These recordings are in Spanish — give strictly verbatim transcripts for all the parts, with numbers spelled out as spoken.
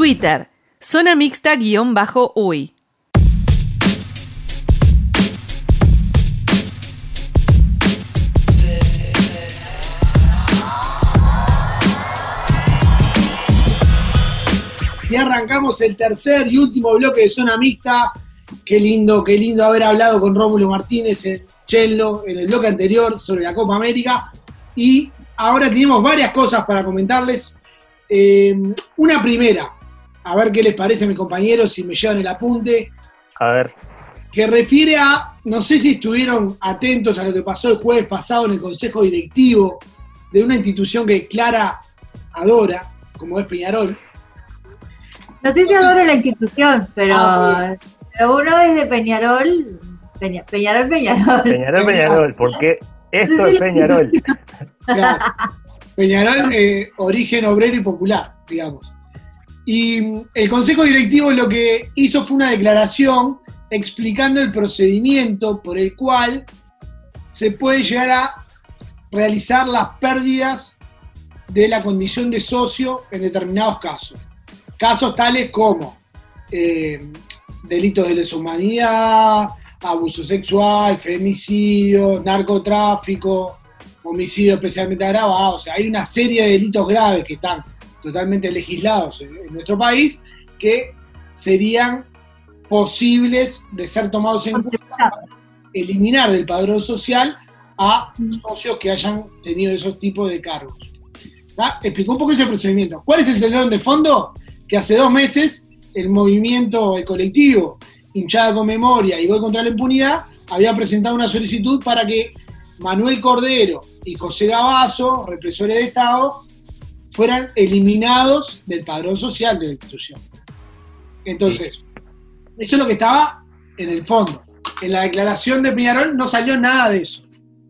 Twitter, Zona Mixta-Uy. Y arrancamos el tercer y último bloque de Zona Mixta. Qué lindo, qué lindo haber hablado con Rómulo Martínez en Chello en el bloque anterior sobre la Copa América. Y ahora tenemos varias cosas para comentarles. Eh, una primera, a ver qué les parece a mis compañeros, si me llevan el apunte. A ver. Que refiere a, no sé si estuvieron atentos a lo que pasó el jueves pasado en el Consejo Directivo de una institución que Clara adora, como es Peñarol. No sé si adoro la institución, pero, ah, pero uno es de Peñarol, Peña, Peñarol, Peñarol. Peñarol, Peñarol, porque esto es Peñarol. Claro. Peñarol, eh, origen obrero y popular, digamos. Y el Consejo Directivo lo que hizo fue una declaración explicando el procedimiento por el cual se puede llegar a realizar las pérdidas de la condición de socio en determinados casos. Casos tales como eh, delitos de lesa humanidad, abuso sexual, femicidio, narcotráfico, homicidio especialmente agravado. O sea, hay una serie de delitos graves que están totalmente legislados en, en nuestro país que serían posibles de ser tomados en cuenta para eliminar del padrón social a socios que hayan tenido esos tipos de cargos. ¿Tá? Explicó un poco ese procedimiento. ¿Cuál es el telón de fondo? Que hace dos meses el movimiento, el colectivo Hinchada con Memoria y Voy contra la Impunidad había presentado una solicitud para que Manuel Cordero y José Gabazo, represores de Estado, fueran eliminados del padrón social de la institución. Entonces, eso es lo que estaba en el fondo. En la declaración de Peñarol no salió nada de eso.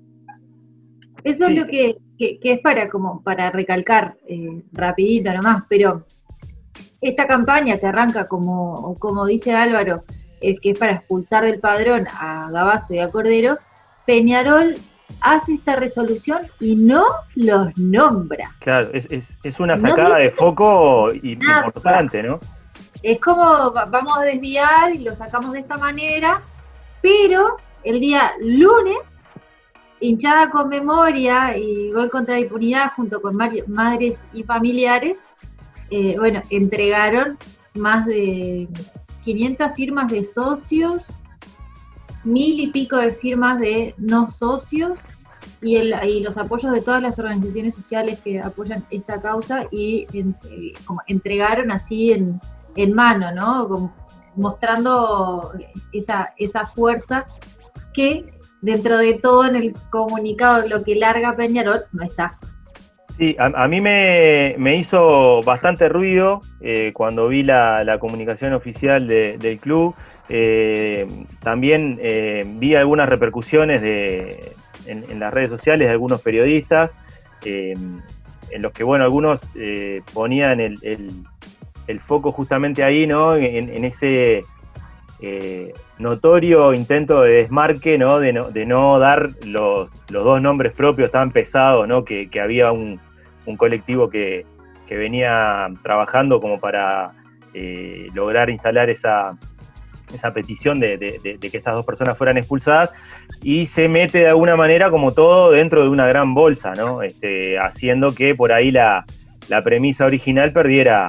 Eso es lo que, que, que es para, como para recalcar eh, rapidito nomás, pero esta campaña que arranca, como, como dice Álvaro, eh, que es para expulsar del padrón a Gabazo y a Cordero, Peñarol hace esta resolución y no los nombra. Claro, es, es, es una sacada no de foco nada. Importante, ¿no? Es como, vamos a desviar y lo sacamos de esta manera, pero el día lunes, Hinchada con Memoria y Gol contra la Impunidad, junto con madres y familiares, Eh, bueno, entregaron más de quinientas firmas de socios, mil y pico de firmas de no socios y, el, y los apoyos de todas las organizaciones sociales que apoyan esta causa y en, eh, como entregaron así en, en mano, ¿no? Como mostrando esa, esa fuerza que dentro de todo en el comunicado, lo que larga Peñarol, no está. Sí, a, a mí me, me hizo bastante ruido eh, cuando vi la, la comunicación oficial de, del club. Eh, también eh, vi algunas repercusiones de, en, en las redes sociales de algunos periodistas, eh, en los que, bueno, algunos eh, ponían el, el, el foco justamente ahí, ¿no? En, en ese eh, notorio intento de desmarque, ¿no? De no, de no dar los, los dos nombres propios tan pesados, ¿no? Que, que había un, un colectivo que, que venía trabajando como para eh, lograr instalar esa, esa petición de, de, de, de que estas dos personas fueran expulsadas, y se mete de alguna manera como todo dentro de una gran bolsa, ¿no? Este, haciendo que por ahí la, la premisa original perdiera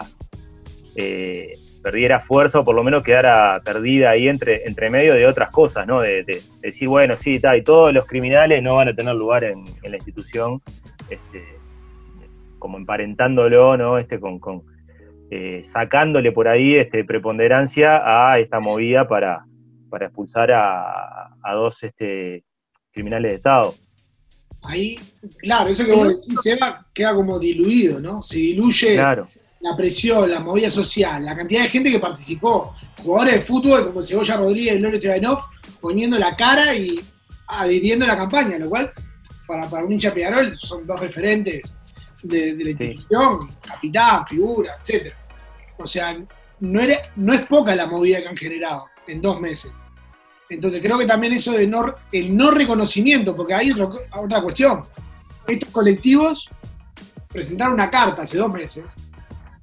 eh, perdiera fuerza, o por lo menos quedara perdida ahí entre, entre medio de otras cosas, ¿no? De, de, de decir, bueno, sí, está, y todos los criminales no van a tener lugar en, en la institución, este, como emparentándolo, ¿no? Este, con, con eh, sacándole por ahí este, preponderancia a esta movida para, para expulsar a, a dos este, criminales de Estado. Ahí, claro, eso que vos decís, Seba, queda como diluido, ¿no? Se diluye. Claro. La presión, la movida social, la cantidad de gente que participó, jugadores de fútbol como el Cebolla Rodríguez y Lorenzo Chayanov, poniendo la cara y adhiriendo a la campaña, lo cual, para, para un hincha Peñarol, son dos referentes de, de la institución, sí. Capitán, figura, etcétera. O sea, no, era, no es poca la movida que han generado en dos meses. Entonces creo que también eso de no, el no reconocimiento, porque hay otro, otra cuestión. Estos colectivos presentaron una carta hace dos meses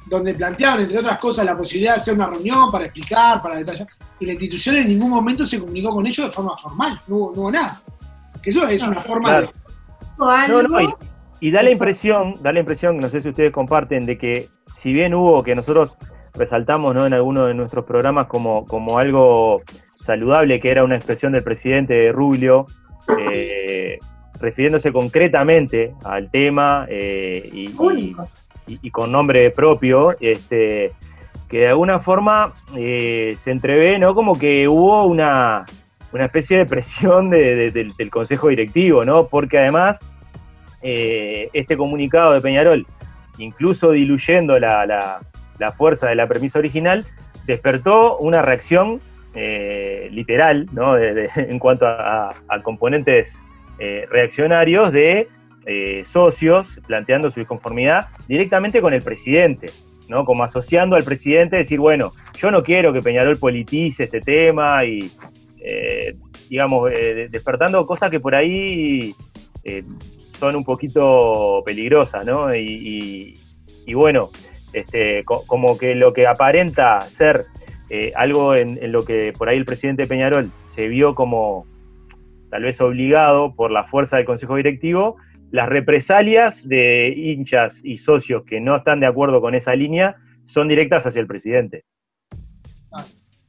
donde planteaban, entre otras cosas, la posibilidad de hacer una reunión para explicar, para detallar, y la institución en ningún momento se comunicó con ellos de forma formal, no hubo, no hubo nada. Que eso es una forma claro. de... No, no, y, y da la impresión, da la impresión, no sé si ustedes comparten, de que si bien hubo, que nosotros resaltamos, ¿no?, en alguno de nuestros programas como, como algo saludable, que era una expresión del presidente Rubio, eh, refiriéndose concretamente al tema eh, y, y, y, y con nombre propio, este, que de alguna forma eh, se entrevé, ¿no?, como que hubo una, una especie de presión de, de, del, del Consejo Directivo, ¿no?, porque además eh, este comunicado de Peñarol, incluso diluyendo la, la, la fuerza de la premisa original, despertó una reacción eh, literal, ¿no?, de, de, en cuanto a, a componentes eh, reaccionarios de eh, socios planteando su disconformidad directamente con el presidente, ¿no?, como asociando al presidente, decir, bueno, yo no quiero que Peñarol politice este tema y, eh, digamos, eh, despertando cosas que por ahí eh, son un poquito peligrosas, ¿no? Y, y, y bueno, este, co como que lo que aparenta ser eh, algo en, en lo que por ahí el presidente Peñarol se vio como tal vez obligado por la fuerza del Consejo Directivo, las represalias de hinchas y socios que no están de acuerdo con esa línea son directas hacia el presidente. Ah.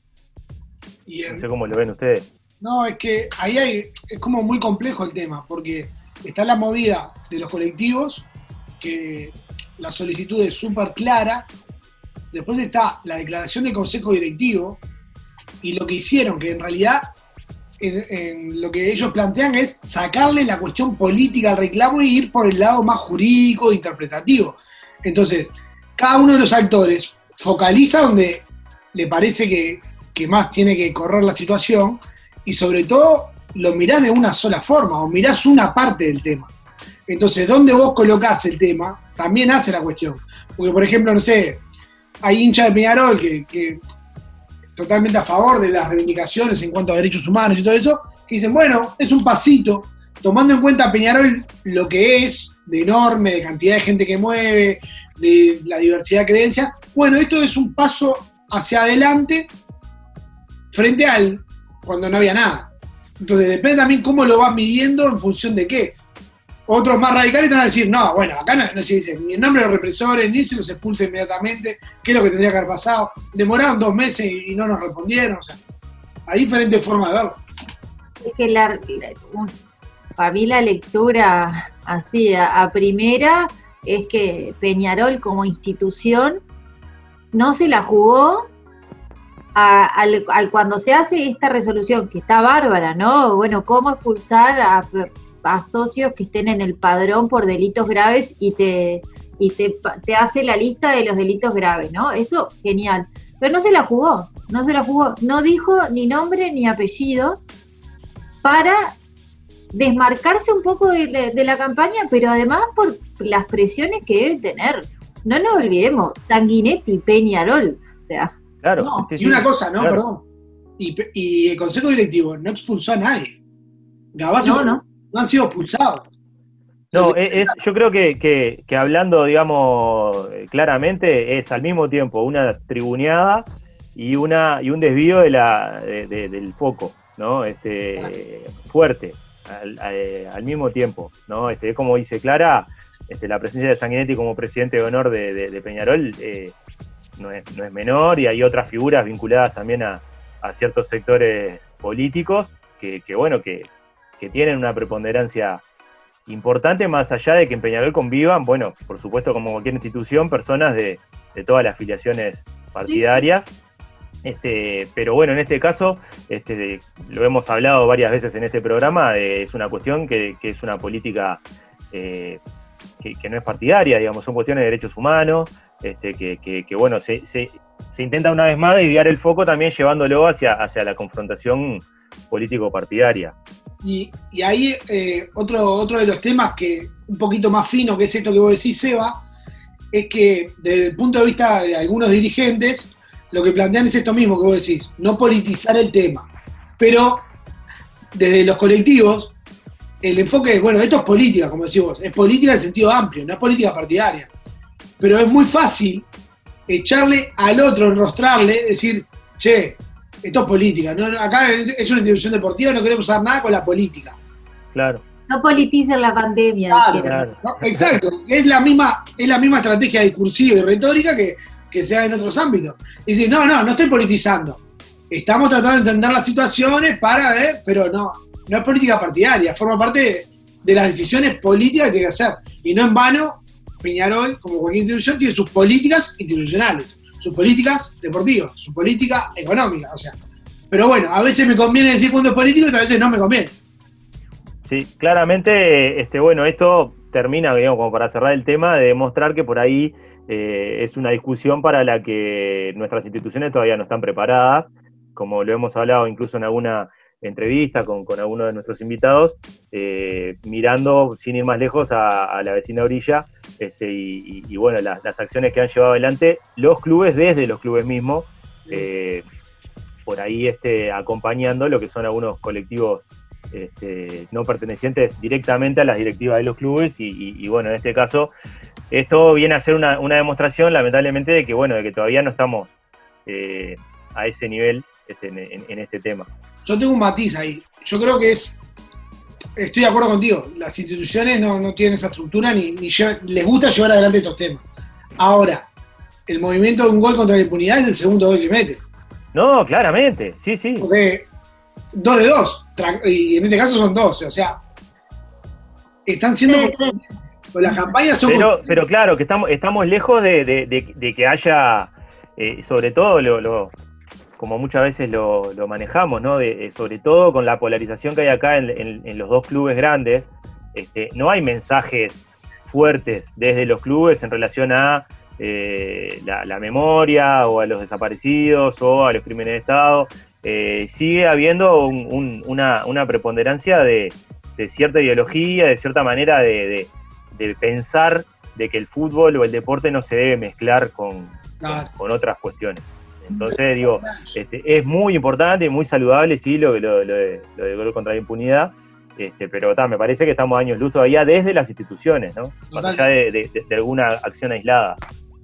Y en... No sé cómo lo ven ustedes. No, es que ahí hay, es como muy complejo el tema, porque está la movida de los colectivos, que la solicitud es súper clara, después está la declaración del Consejo Directivo, y lo que hicieron, que en realidad en, en lo que ellos plantean es sacarle la cuestión política al reclamo y ir por el lado más jurídico, interpretativo. Entonces, cada uno de los actores focaliza donde le parece que, que más tiene que correr la situación, y sobre todo lo mirás de una sola forma, o mirás una parte del tema. Entonces, donde vos colocás el tema, también hace la cuestión. Porque, por ejemplo, no sé, hay hinchas de Peñarol que, que totalmente a favor de las reivindicaciones en cuanto a derechos humanos y todo eso, que dicen, bueno, es un pasito, tomando en cuenta Peñarol lo que es, de enorme, de cantidad de gente que mueve, de la diversidad de creencias, bueno, esto es un paso hacia adelante frente al cuando no había nada. Entonces depende también cómo lo vas midiendo en función de qué. Otros más radicales te van a decir, no, bueno, acá no, no se dice ni el nombre de los represores, ni se los expulsa inmediatamente, qué es lo que tendría que haber pasado. Demoraron dos meses y no nos respondieron, o sea, hay diferentes formas de verlo. Es que la, la, para mí la lectura así a, a primera es que Peñarol como institución no se la jugó a, al, al cuando se hace esta resolución, que está bárbara, ¿no? Bueno, cómo expulsar a, a socios que estén en el padrón por delitos graves y te y te, te hace la lista de los delitos graves, ¿no? Eso, genial. Pero no se la jugó, no se la jugó, no dijo ni nombre ni apellido para desmarcarse un poco de, de, de la campaña, pero además por las presiones que debe tener. No nos olvidemos, Sanguinetti, Peñarol, o sea... Claro. No, sí, y sí, una cosa, ¿no? claro. Perdón. Y, y el Consejo Directivo no expulsó a nadie. Gabazo No, no. no han sido expulsados. No, es, es- yo creo que, que, que hablando, digamos, eh, claramente, es al mismo tiempo una tribuneada y una y un desvío de la de- de- del foco, ¿no? Este, fuerte, al, a- al mismo tiempo, ¿no? Este, como dice Clara, este, la presencia de Sanguinetti como presidente de honor de, de- de Peñarol eh, no es, no es menor, y hay otras figuras vinculadas también a, a ciertos sectores políticos que, que bueno, que, que tienen una preponderancia importante, más allá de que en Peñarol convivan, bueno, por supuesto, como cualquier institución, personas de, de todas las filiaciones partidarias. Este, pero bueno, en este caso, este, lo hemos hablado varias veces en este programa, eh, es una cuestión que, que es una política eh, que, que no es partidaria, digamos, son cuestiones de derechos humanos, este, que, que, que, bueno, se, se, se intenta una vez más desviar el foco también llevándolo hacia, hacia la confrontación político-partidaria. Y, y ahí eh, otro, otro de los temas que un poquito más fino, que es esto que vos decís, Seba, es que desde el punto de vista de algunos dirigentes, lo que plantean es esto mismo que vos decís, no politizar el tema. Pero desde los colectivos, el enfoque es, bueno, esto es política, como decís vos, es política en sentido amplio, no es política partidaria. Pero es muy fácil echarle al otro, enrostrarle, decir, che, esto es política, ¿no? Acá es una institución deportiva, no queremos saber nada con la política. Claro. No politicen la pandemia. Claro, Claro. ¿no? Exacto, es la misma, es la misma estrategia discursiva y retórica que, que se da en otros ámbitos. Y decir, no, no, no estoy politizando. Estamos tratando de entender las situaciones para ver, pero no, no es política partidaria, forma parte de, de las decisiones políticas que tiene que hacer. Y no en vano, Peñarol, como cualquier institución, tiene sus políticas institucionales, sus políticas deportivas, su política económica, o sea. Pero bueno, a veces me conviene decir cuándo es político y otras veces no me conviene. Sí, claramente, este, bueno, esto termina, digamos, como para cerrar el tema, de demostrar que por ahí eh, es una discusión para la que nuestras instituciones todavía no están preparadas, como lo hemos hablado incluso en alguna entrevista con, con alguno de nuestros invitados, eh, mirando, sin ir más lejos, a, a la vecina orilla, este, y, y, y bueno, las, las acciones que han llevado adelante los clubes desde los clubes mismos, eh, por ahí este, acompañando lo que son algunos colectivos Este, no pertenecientes directamente a las directivas de los clubes y, y, y bueno, en este caso esto viene a ser una, una demostración lamentablemente de que bueno, de que todavía no estamos eh, a ese nivel este, en, en este tema. Yo tengo un matiz ahí, yo creo que es, estoy de acuerdo contigo, las instituciones no, no tienen esa estructura ni, ni llevan, les gusta llevar adelante estos temas. Ahora, el movimiento de un gol contra la impunidad es el segundo gol que mete. No, claramente, sí, sí. Porque dos de dos, y en este caso son doce, o sea, están siendo, Sí, sí. con las campañas son... Pero, pero claro, que estamos, estamos lejos de, de, de, de que haya, eh, sobre todo, lo, lo, como muchas veces lo, lo manejamos, ¿no? De, eh, sobre todo con la polarización que hay acá en, en, en los dos clubes grandes, este, no hay mensajes fuertes desde los clubes en relación a eh, la, la memoria o a los desaparecidos o a los crímenes de Estado. Eh, sigue habiendo un, un, una, una preponderancia de, de cierta ideología, de cierta manera de, de, de pensar de que el fútbol o el deporte no se debe mezclar con, Claro. con, con otras cuestiones. Entonces, digo, este, es muy importante y muy saludable, sí, lo, lo, lo, de, lo de gol contra la impunidad, este, pero ta, me parece que estamos a años luz todavía desde las instituciones, ¿no? Más allá de, de, de, de alguna acción aislada.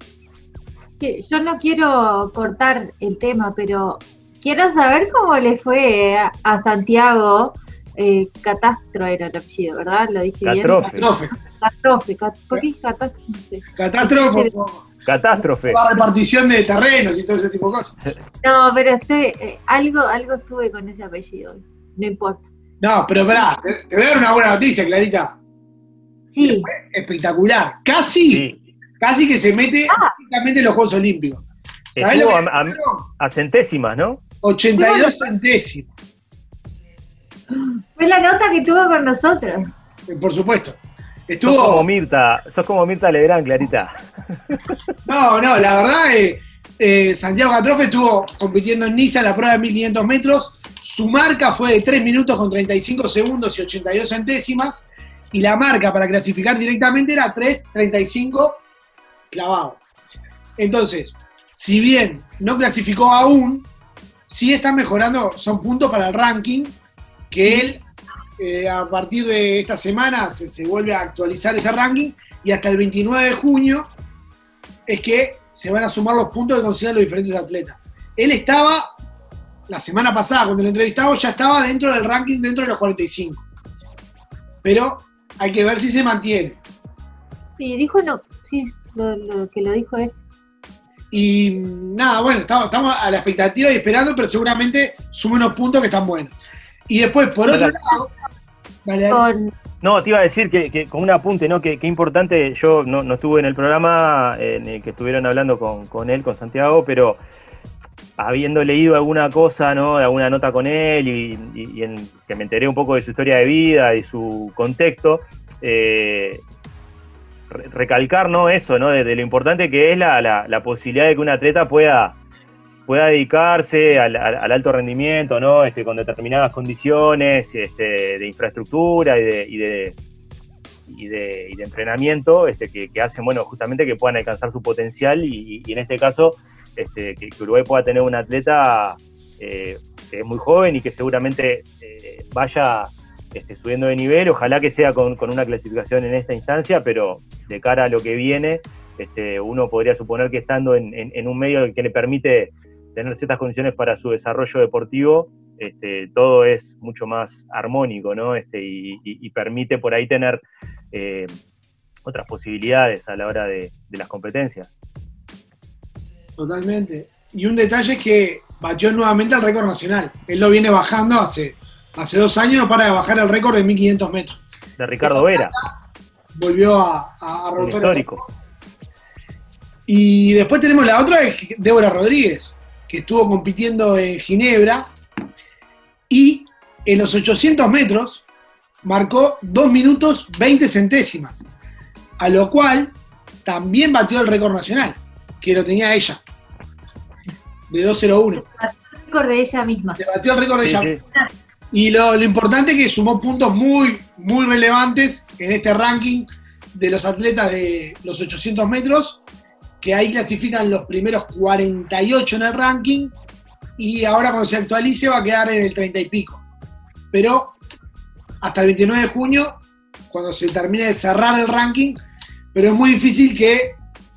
Que yo no quiero cortar el tema, pero quiero saber cómo le fue a, a Santiago eh, Catastro era el apellido, ¿verdad? Lo dije Catástrofe. Catástrofe. bien. Catástrofe. Cat, ¿Por qué catástrofe? No sé. Catástrofe, como Catástrofe. la repartición de terrenos y todo ese tipo de cosas. No, pero este, eh, algo, algo estuve con ese apellido, no importa. No, pero pará, te, te voy a dar una buena noticia, Clarita. Sí, Espectacular. Casi, Sí. casi que se mete directamente en los Juegos Olímpicos. ¿Sabés lo Estuvo que a, a, a centésimas, ¿no? ochenta y dos centésimos, fue la nota que tuvo con nosotros. eh, por supuesto. Sos como Estuvo. Mirta, sos como Mirta Legrand, Clarita. No, no, la verdad, eh, eh, Santiago Catástrofe estuvo compitiendo en Niza en la prueba de mil quinientos metros. Su marca fue de tres minutos con treinta y cinco segundos y ochenta y dos centésimas. Y la marca para clasificar directamente era tres treinta y cinco clavado. Entonces, si bien no clasificó aún, sí está mejorando, son puntos para el ranking, que él eh, a partir de esta semana se, se vuelve a actualizar ese ranking y hasta el veintinueve de junio es que se van a sumar los puntos que consigan los diferentes atletas. Él estaba, la semana pasada cuando lo entrevistamos, ya estaba dentro del ranking, dentro de los cuarenta y cinco. Pero hay que ver si se mantiene. Sí, dijo no, sí, lo, lo que lo dijo él. Y nada, bueno, estamos, estamos a la expectativa y esperando, pero seguramente sume unos puntos que están buenos. Y después, por otro Hola. lado, dale, dale. Con, No, te iba a decir que, que con un apunte, ¿no? Que, que importante, yo no, no estuve en el programa en el que estuvieron hablando con, con él, con Santiago, pero habiendo leído alguna cosa, ¿no? Alguna nota con él y, y, y en que me enteré un poco de su historia de vida y su contexto, eh, re- recalcar, ¿no? Eso, ¿no? De, de lo importante que es la, la, la posibilidad de que un atleta pueda, pueda dedicarse al, al, al alto rendimiento, ¿no? Este, con determinadas condiciones este, de infraestructura y de, y de, y de, y de entrenamiento este, que, que hacen, bueno, justamente que puedan alcanzar su potencial y, y en este caso este, que, que Uruguay pueda tener un atleta eh, que es muy joven y que seguramente eh, vaya este, subiendo de nivel, ojalá que sea con, con una clasificación en esta instancia, pero de cara a lo que viene, este, uno podría suponer que estando en, en, en un medio que le permite tener ciertas condiciones para su desarrollo deportivo, este, todo es mucho más armónico, ¿no? Este, y, y, y permite por ahí tener eh, otras posibilidades a la hora de, de las competencias. Totalmente. Y un detalle es que batió nuevamente el récord nacional. Él lo viene bajando hace, hace dos años, no para de bajar el récord de mil quinientos metros. De Ricardo Vera. Volvió a, a, a romper el histórico. Y después tenemos la otra, de Débora Rodríguez, que estuvo compitiendo en Ginebra y en los ochocientos metros marcó dos minutos veinte centésimas, a lo cual también batió el récord nacional, que lo tenía ella, de dos cero uno. Batió el récord de ella misma. Se batió el récord de Sí, ella sí. misma. Y lo, lo importante es que sumó puntos muy, muy relevantes en este ranking de los atletas de los ochocientos metros, que ahí clasifican los primeros cuarenta y ocho en el ranking, y ahora cuando se actualice va a quedar en el treinta y pico. Pero hasta el veintinueve de junio, cuando se termine de cerrar el ranking, pero es muy difícil que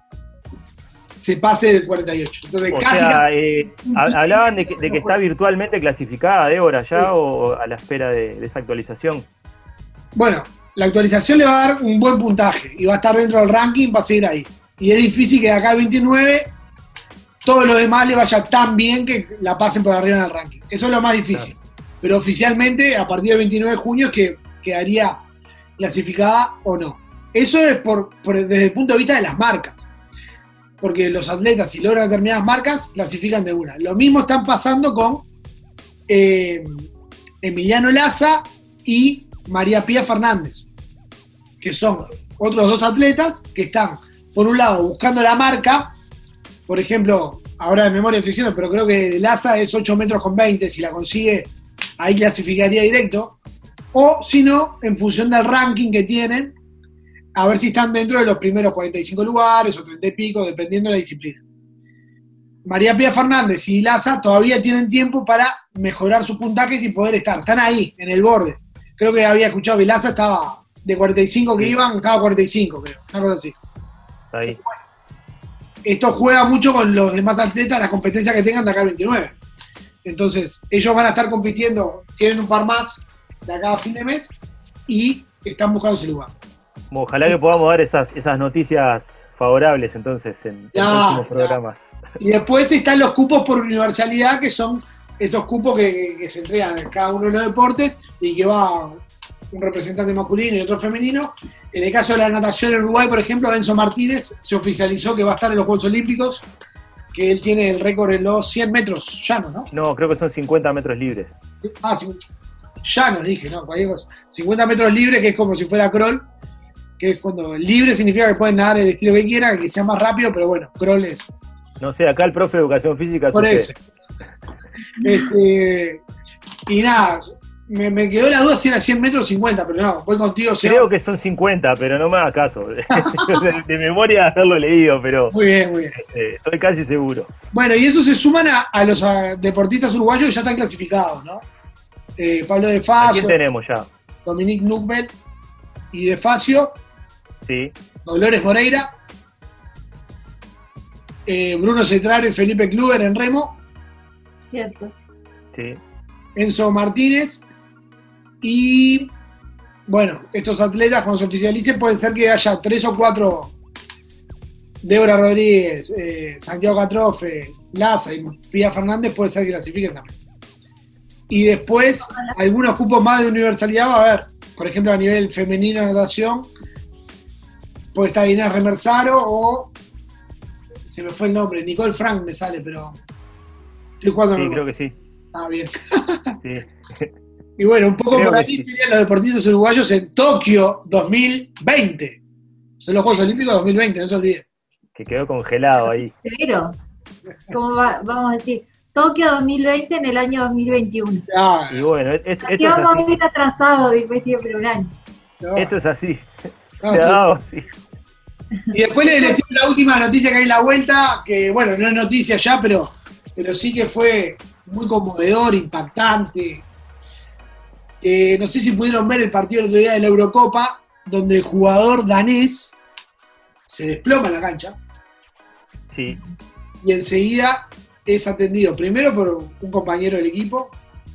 se pase del cuarenta y ocho. Entonces, O casi, sea, casi- eh, ha- hablaban de que, de que está virtualmente clasificada Débora ya, o a la espera de, de esa actualización. Bueno, la actualización le va a dar un buen puntaje y va a estar dentro del ranking, va a seguir ahí. Y es difícil que de acá al veintinueve todo lo demás le vaya tan bien que la pasen por arriba en el ranking. Eso es lo más difícil. Claro. Pero oficialmente, a partir del veintinueve de junio, es que quedaría clasificada o no. Eso es por, por, desde el punto de vista de las marcas. Porque los atletas, si logran determinadas marcas, clasifican de una. Lo mismo están pasando con eh, Emiliano Laza y María Pía Fernández, que son otros dos atletas que están, por un lado, buscando la marca. Por ejemplo, ahora de memoria estoy diciendo, pero creo que Laza es ocho metros con veinte, si la consigue, ahí clasificaría directo. O, si no, en función del ranking que tienen, a ver si están dentro de los primeros cuarenta y cinco lugares o treinta y pico, dependiendo de la disciplina. María Pía Fernández y Laza todavía tienen tiempo para mejorar sus puntajes y poder estar. Están ahí, en el borde. Creo que había escuchado que Laza estaba de cuarenta y cinco que sí. iban, estaba cuarenta y cinco, creo. Una cosa así. Está ahí. Esto juega mucho con los demás atletas, la competencia que tengan de acá al veintinueve. Entonces, ellos van a estar compitiendo, tienen un par más de acá a fin de mes y están buscando ese lugar. Ojalá que podamos dar esas, esas noticias favorables entonces en, en Ya, próximos ya. programas. Y después están los cupos por universalidad, que son esos cupos que, que, que se entregan en cada uno de los deportes y que va un representante masculino y otro femenino. En el caso de la natación en Uruguay, por ejemplo, Enzo Martínez se oficializó que va a estar en los Juegos Olímpicos, que él tiene el récord en los cien metros llanos, ¿no? No, creo que son cincuenta metros libres. Ah, sí, llanos dije, no, cualquier cosa. cincuenta metros libres, que es como si fuera crawl, que es cuando libre significa que pueden nadar el estilo que quieran, que sea más rápido, pero bueno, crawl es. No sé, acá el profe de Educación Física... es Por usted. eso. Este, y nada, me, me quedó la duda si era cien metros o cincuenta, pero no, voy contigo. Seba. Creo que son cincuenta, pero no me hagas caso. de, de memoria haberlo leído, pero Muy bien, muy bien. eh, estoy casi seguro. Bueno, y eso se suman a, a los a, deportistas uruguayos que ya están clasificados, ¿no? Eh, Pablo De ¿A Facio, quién tenemos ya? Dominique Nukbel y De Facio, Sí, Dolores Moreira, eh, Bruno Cetraro y Felipe Kluber en remo, Cierto. sí. Enzo Martínez y, bueno, estos atletas cuando se oficialicen pueden ser que haya tres o cuatro, Débora Rodríguez, eh, Santiago Catrofe, Laza y Pía Fernández, puede ser que clasifiquen también. Y después, algunos cupos más de universalidad va a haber. Por ejemplo, a nivel femenino de natación, puede estar Inés Remersaro o, se me fue el nombre, Nicole Frank me sale, pero estoy jugando. Sí, no creo que sí. Ah, bien. Sí. Y bueno, un poco Creo por que ahí sí. serían los deportistas uruguayos en Tokio dos mil veinte. Son los Juegos Olímpicos dos mil veinte, no se olviden. Que quedó congelado ahí. Pero, ¿cómo va? Vamos a decir? Tokio dos mil veinte en el año dos mil veintiuno. Ah, Y bueno, es- es- Aquí esto es vamos a así. ir atrasados de investigación por un año. no, Esto es así. no, Se ha dado así. Y después les, les tiro la última noticia que hay en la vuelta, que bueno, no es noticia ya, pero, pero sí que fue muy conmovedor, impactante. Eh, no sé si pudieron ver el partido el otro día de la Eurocopa, donde el jugador danés se desploma en la cancha. Sí. Y enseguida es atendido primero por un compañero del equipo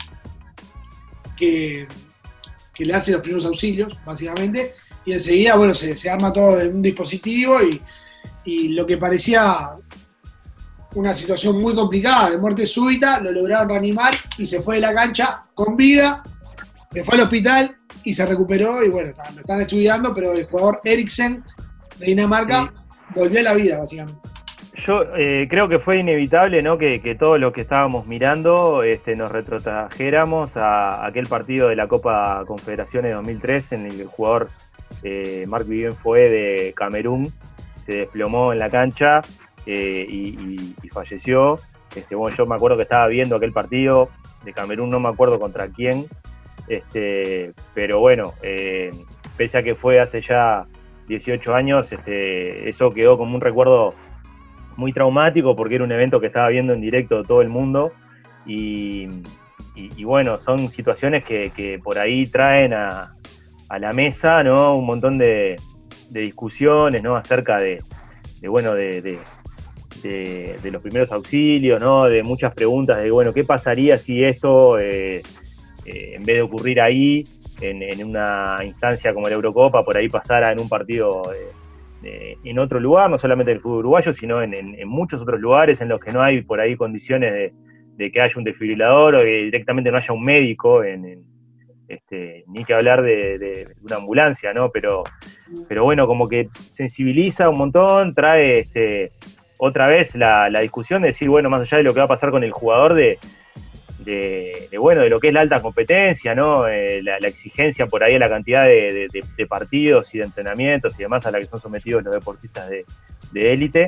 que, que le hace los primeros auxilios, básicamente, y enseguida, bueno, se, se arma todo en un dispositivo y, y lo que parecía una situación muy complicada de muerte súbita, lo lograron reanimar y se fue de la cancha con vida, se fue al hospital y se recuperó y bueno, lo están estudiando, pero el jugador Eriksen de Dinamarca sí. volvió a la vida, básicamente. Yo eh, creo que fue inevitable, ¿no?, que, que todos los que estábamos mirando este, nos retrotrajéramos a aquel partido de la Copa Confederaciones de dos mil tres en el que el jugador eh, Marc-Vivien Foé de Camerún se desplomó en la cancha eh, y, y, y falleció. Este, bueno, yo me acuerdo que estaba viendo aquel partido de Camerún, no me acuerdo contra quién, este, pero bueno, eh, pese a que fue hace ya dieciocho años, este, eso quedó como un recuerdo muy traumático porque era un evento que estaba viendo en directo todo el mundo y, y, y bueno, son situaciones que, que por ahí traen a, a la mesa, ¿no?, un montón de, de discusiones, ¿no?, acerca de, de bueno, de, de, de, de los primeros auxilios, ¿no?, de muchas preguntas de, bueno, ¿qué pasaría si esto, eh, eh, en vez de ocurrir ahí, en, en una instancia como la Eurocopa, por ahí pasara en un partido eh, en otro lugar, no solamente del fútbol uruguayo, sino en, en, en muchos otros lugares en los que no hay por ahí condiciones de, de que haya un desfibrilador o que directamente no haya un médico, en, en, este, ni que hablar de, de, de una ambulancia, ¿no? Pero, pero bueno, como que sensibiliza un montón, trae este, otra vez la, la discusión de decir, bueno, más allá de lo que va a pasar con el jugador, de De, de bueno, de lo que es la alta competencia, ¿no? Eh, la, la exigencia por ahí a la cantidad de, de, de partidos y de entrenamientos y demás a la que son sometidos los deportistas de, de élite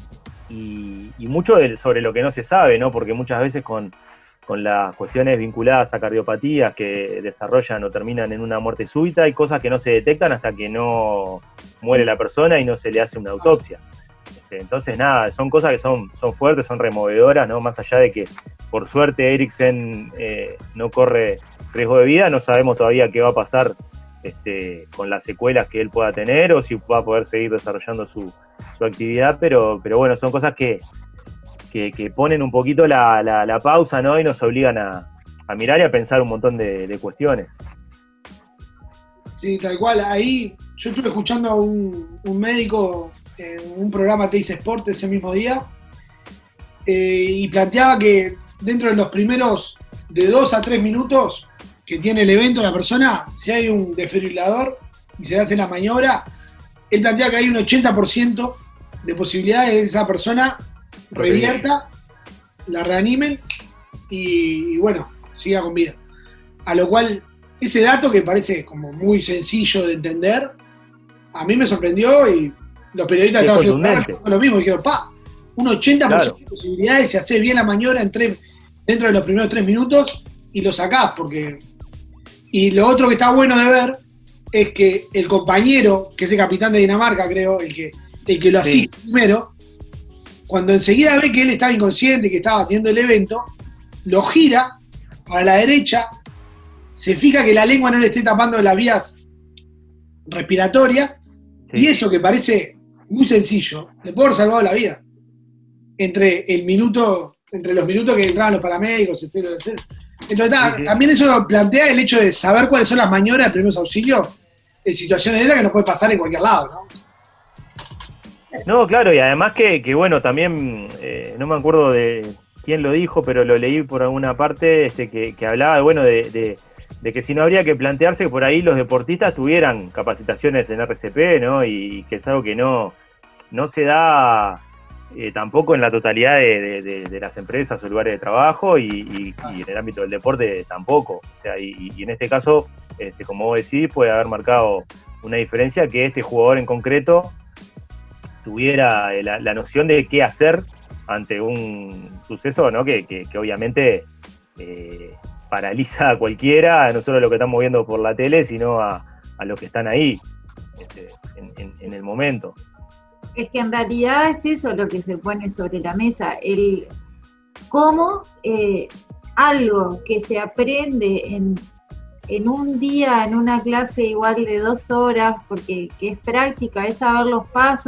y, y mucho de, sobre lo que no se sabe, ¿no? Porque muchas veces con, con las cuestiones vinculadas a cardiopatías que desarrollan o terminan en una muerte súbita, hay cosas que no se detectan hasta que no muere la persona y no se le hace una autopsia. Entonces, nada, son cosas que son, son fuertes, son removedoras, ¿no? Más allá de que, por suerte, Eriksen eh, no corre riesgo de vida, no sabemos todavía qué va a pasar este, con las secuelas que él pueda tener o si va a poder seguir desarrollando su, su actividad, pero, pero bueno, son cosas que, que, que ponen un poquito la, la, la pausa, ¿no? Y nos obligan a, a mirar y a pensar un montón de, de cuestiones. Sí, tal cual. Ahí yo estuve escuchando a un, un médico en un programa Teis Sport ese mismo día, eh, y planteaba que dentro de los primeros de dos a tres minutos que tiene el evento la persona, si hay un desfibrilador y se hace la maniobra, él plantea que hay un ochenta por ciento de posibilidades de que esa persona revierta, la reanimen y, y bueno, siga con vida. A lo cual, ese dato que parece como muy sencillo de entender, a mí me sorprendió y los periodistas estaban haciendo lo mismo, dijeron, pa, un ochenta por ciento claro. de posibilidades, si haces bien la maniobra en tres, dentro de los primeros tres minutos y lo sacás, porque... Y lo otro que está bueno de ver es que el compañero, que es el capitán de Dinamarca, creo, el que, el que lo asiste sí. primero, cuando enseguida ve que él estaba inconsciente, que estaba haciendo el evento, lo gira para la derecha, se fija que la lengua no le esté tapando las vías respiratorias, sí. y eso que parece muy sencillo, le puede haber salvado la vida. Entre el minuto, entre los minutos que entraban los paramédicos, etcétera, etcétera. Entonces, sí, sí. también eso plantea el hecho de saber cuáles son las maniobras de primeros auxilios en situaciones de esas que nos puede pasar en cualquier lado, ¿no? No, claro, y además que, que bueno, también, eh, no me acuerdo de quién lo dijo, pero lo leí por alguna parte, este, que, que hablaba, bueno, de, de, de que si no habría que plantearse que por ahí los deportistas tuvieran capacitaciones en R C P, ¿no? Y que es algo que no, no se da eh, tampoco en la totalidad de, de, de, de las empresas o lugares de trabajo y, y, y en el ámbito del deporte tampoco. O sea, y, y en este caso, este, como vos decís, puede haber marcado una diferencia que este jugador en concreto tuviera la, la noción de qué hacer ante un suceso, ¿no? que, que, que obviamente eh, paraliza a cualquiera, no solo a los que estamos viendo por la tele, sino a, a los que están ahí este, en, en, en el momento. Es que en realidad es eso lo que se pone sobre la mesa, el cómo eh, algo que se aprende en, en un día, en una clase igual de dos horas, porque que es práctica, es saber los pasos,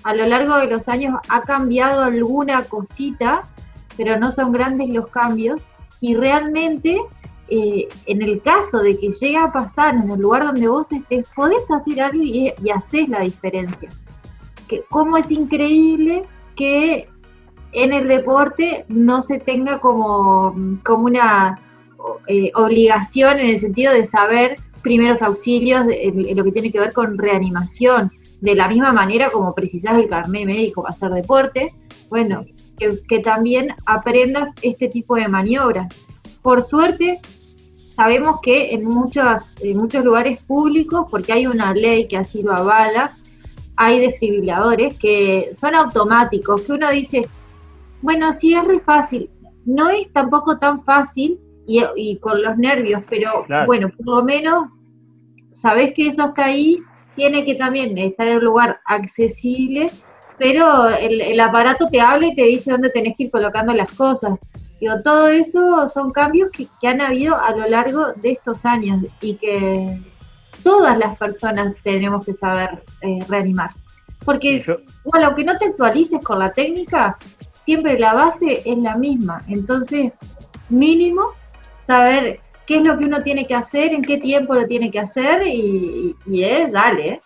a lo largo de los años ha cambiado alguna cosita, pero no son grandes los cambios, y realmente eh, en el caso de que llegue a pasar en el lugar donde vos estés, podés hacer algo y, y haces la diferencia. Que, cómo es increíble que en el deporte no se tenga como, como una eh, obligación en el sentido de saber primeros auxilios en, en lo que tiene que ver con reanimación, de la misma manera como precisás el carné médico para hacer deporte, bueno, que, que también aprendas este tipo de maniobras. Por suerte, sabemos que en, muchos, en muchos lugares públicos, porque hay una ley que así lo avala, hay desfibriladores que son automáticos, que uno dice, bueno, sí es re fácil, no es tampoco tan fácil y, y con los nervios, pero claro, bueno, por lo menos sabés que eso está ahí, tiene que también estar en un lugar accesible, pero el, el aparato te habla y te dice dónde tenés que ir colocando las cosas. Digo, todo eso son cambios que, que han habido a lo largo de estos años y que todas las personas tenemos que saber eh, reanimar. Porque, yo... bueno, aunque no te actualices con la técnica, siempre la base es la misma. Entonces, mínimo, saber qué es lo que uno tiene que hacer, en qué tiempo lo tiene que hacer y, y es, dale. ¿eh?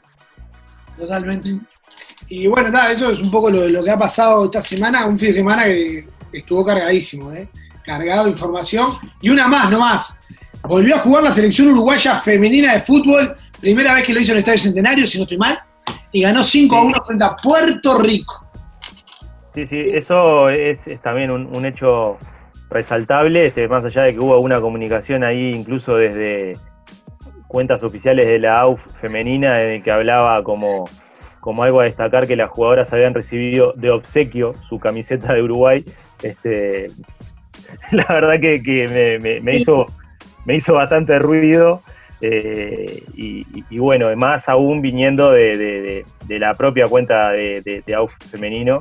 Totalmente. Y bueno, nada, eso es un poco lo, lo que ha pasado esta semana, un fin de semana que estuvo cargadísimo, ¿eh? Cargado de información. Y una más, no más. Volvió a jugar la selección uruguaya femenina de fútbol, primera vez que lo hizo en el Estadio Centenario, si no estoy mal, y ganó cinco a uno frente a Puerto Rico. Sí, sí, eso es, es también un, un hecho resaltable, este, más allá de que hubo una comunicación ahí, incluso desde cuentas oficiales de la A U F femenina, en el que hablaba como, como algo a destacar que las jugadoras habían recibido de obsequio su camiseta de Uruguay. Este, la verdad que, que me, me, me hizo me hizo bastante ruido, eh, y, y, y bueno, más aún viniendo de, de, de, de la propia cuenta de, de, de A U F femenino,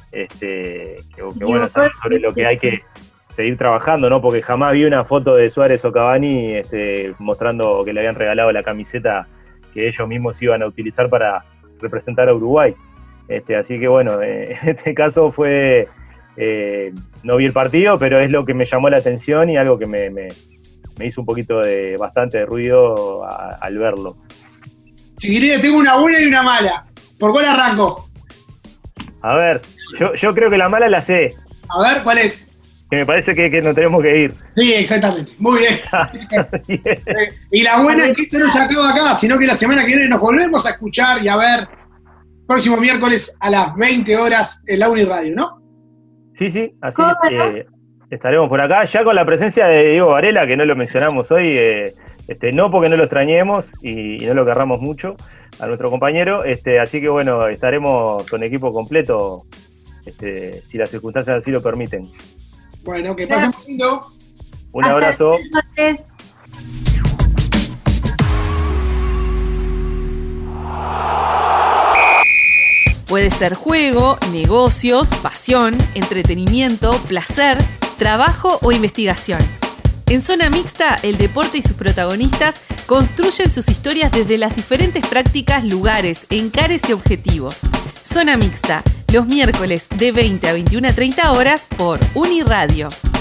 este, que, que bueno, sobre lo que hay que seguir trabajando, ¿no? Porque jamás vi una foto de Suárez o Cavani este, mostrando que le habían regalado la camiseta que ellos mismos iban a utilizar para representar a Uruguay. Este, así que bueno, eh, en este caso fue, eh, no vi el partido, pero es lo que me llamó la atención y algo que me, me, me hizo un poquito de bastante de ruido a, al verlo. Chiquilines, tengo una buena y una mala. ¿Por cuál arranco? A ver, yo, yo creo que la mala la sé. A ver, ¿cuál es? Que me parece que, que nos tenemos que ir. Sí, exactamente. Muy bien. bien. Y la buena es que esto no se acaba acá, sino que la semana que viene nos volvemos a escuchar y a ver próximo miércoles a las veinte horas en la Uniradio, ¿no? Sí, sí, así eh, estaremos por acá, ya con la presencia de Diego Varela, que no lo mencionamos hoy, eh, este, no porque no lo extrañemos y, y no lo querramos mucho a nuestro compañero, este, así que bueno, estaremos con equipo completo, este, si las circunstancias así lo permiten. Bueno, que pasen muy lindo. Un abrazo. Puede ser juego, negocios, pasión, entretenimiento, placer, trabajo o investigación. En Zona Mixta, el deporte y sus protagonistas construyen sus historias desde las diferentes prácticas, lugares, encares y objetivos. Zona Mixta, los miércoles de veinte a veintiuna treinta horas por Uniradio.